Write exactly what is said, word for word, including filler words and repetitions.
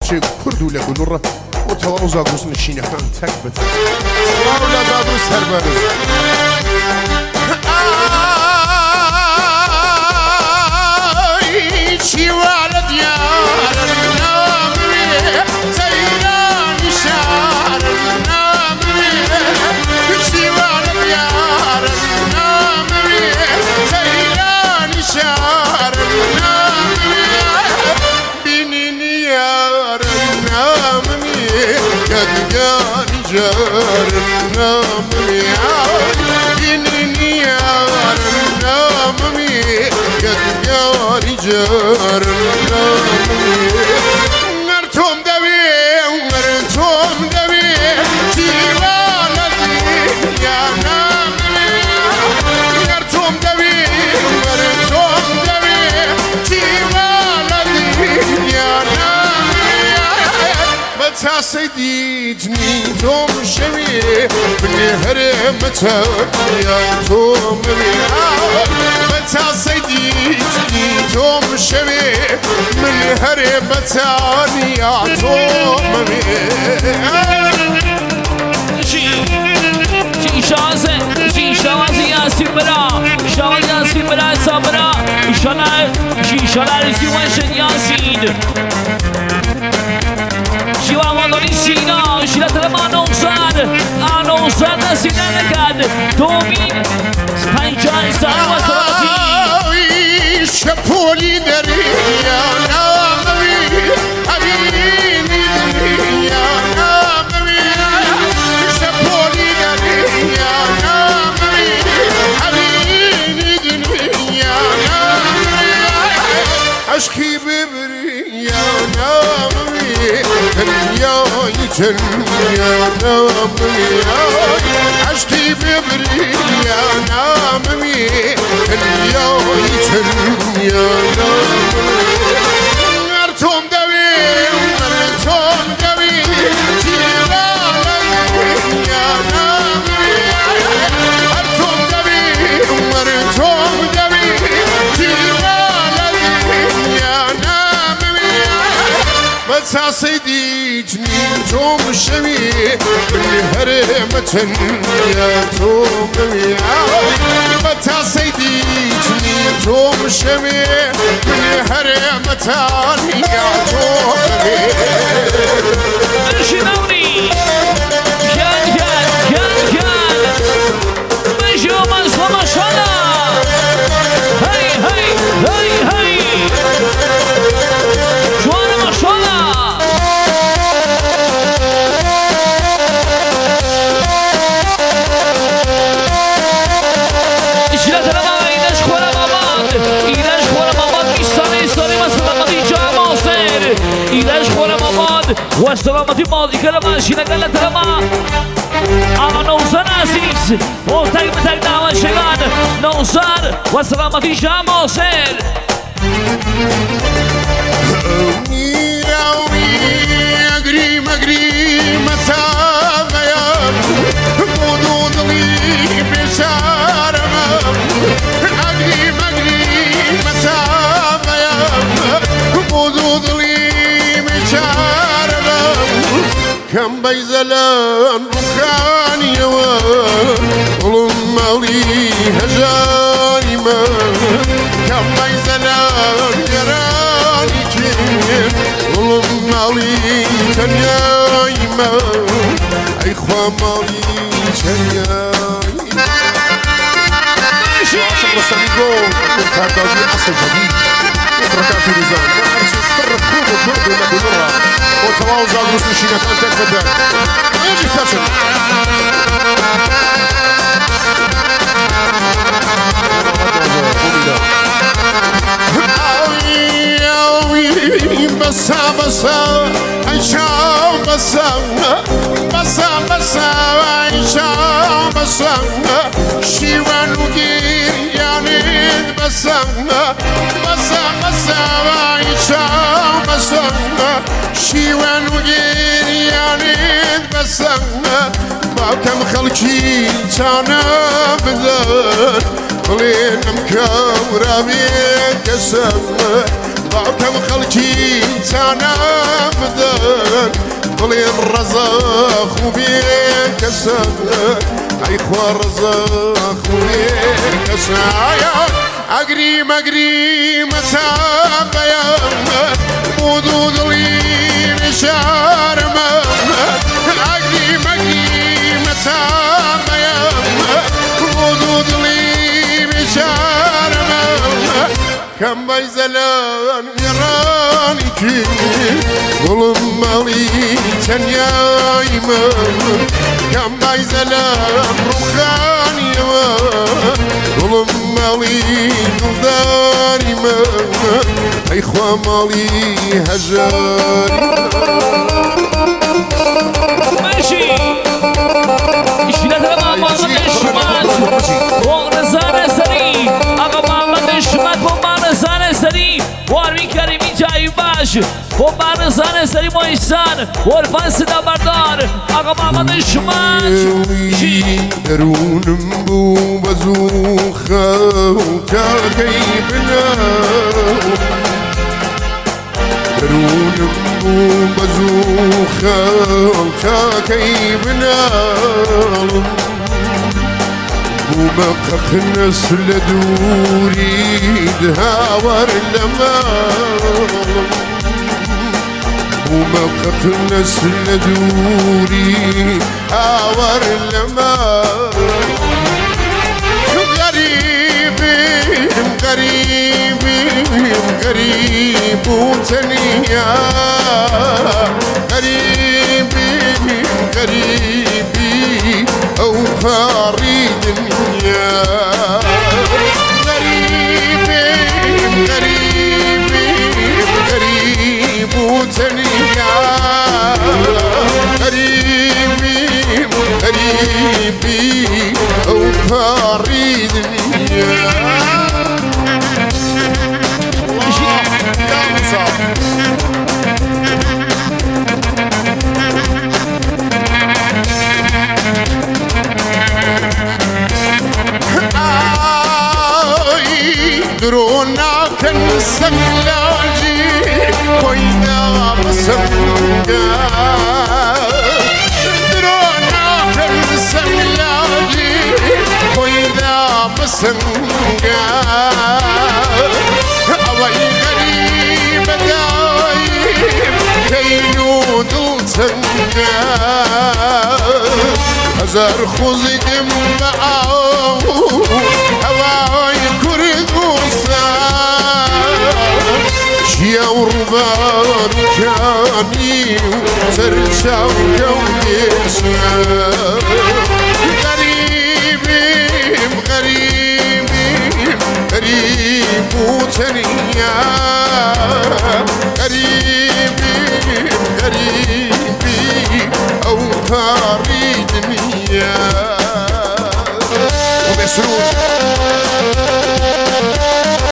ناوچه کرد و لگل را و تواو زاگروس نشینه کن تک بتن سلام لزاگروس هر برز آی چی والد یار نامری زیران شار نامری چی والد یار نامری زیران شار نامری بینین یار نامری گدگان جار نامری بینین یار نامری گدگان جار نامری نرتم دوی نرتم دوی جیوالدی یا نامری نرتم دوی نرتم دوی جیوالدی یا نامری متى سيديتني توم شوي من هرمتها يا توم متى سيديتني توم شوي من هرمتها يا توم جي جي شازه جي شازه يا سيبرا شازه يا سيبرا صبرا شلال جي شلال زيوان ياسين جوا مادری سینا شیرت لما نوزد آنوزد سینا نکرد دومین پنجاه سال و سلاتی شپولی دری یا ناموی امینی دری یا ناموی شپولی دری یا ناموی امینی دری یا ناموی عشقی ببری یا ناموی دنیای جنیانم عشقی ببری یا ناممی دنیای جنیانم نرتم دوی نرتم دوی جیوالدی یا ناممی نرتم دوی نرتم دوی جیوالدی یا ناممی متى سيديتني توم شوي من هرمتن يا توم متى سيديتني توم شوي من هرمتن يا توم شنوني كان كان كان كان مجو مصطفى شلا هاي هاي هاي هاي شوانا ما شلا إشلات لما إيداش خورا ماماد إيداش خورا ماماد إشتاني إشتاني ما سلامتي جا ماصر إيداش خورا ماماد والسلامتي ماضي كلمة شينا قلت لما أما نوزان عزيز وتاك بتاك دعوة شغان نوزان والسلامتي جا ماصر أجري مجري مسافة بدون لي بشارة أجري مجري مسافة بدون لي بشارة كم بيزلان ركاني ولما لي هجاني كم بيزلان يراني كيف مالي تنيايما أي خوا مالي تنيايما عشق رساليقو وفردازي عصر جديد وفركان في نظام وعرس يتطرق كوب وكرد ولكو نرى وتواو زاغروس نشينا كان تكفدان يجي فاشل بسا بسا عيشا بسا بسا بسا عيشا بسا شيوان ودير يعني بسا بسا بسا عيشا بسا شيوان ودير يعني بسا ما كم خلقي تانا بدن قليل مكورا بيك سما كم خلقي تانا بدن ضلي الرزاق وبيك سد اي خوا رزاق وبيك سد اقريم اقريم ساقيا مودود لي نشار اقريم اقريم ساقيا مودود لي نشار كم بيزلان يراني كي ظلم مالي تنيا يمن كم بيزلان رخاني ظلم مالي داري من اي خوا مالي هجر ماشي اشتغل ماما نشمات وغرزان سري اقا ماما نشمات ومارزان سري وارمي كريمي جاي باش ومارزان سري مويسان والفانس دا بردار اقا ماما نشمات درونم بو بزوخه وكاكيبنا درونم بو بزوخه وكاكيبنا ومقخ نسل دوري دهاور لما ومقخ نسل دوري هاور لما غريب غريب غريب وتنيا غريب غريب أو فريد الدنيا غريب غريب غريب وتنيا غريب غريب أو فريد الدنيا يا مصاب درونا كنسم لاجي وينا بسمجا درونا كنسم لاجي وينا بسمجا اوي غريب دايم كينو دوتنجا هزار خوزي معاو هواي كرد يا وربان كاني وترجع وكونيسنا غريب غريب غريب وتنيا غريب غريب أو فريد دنيا وبسرور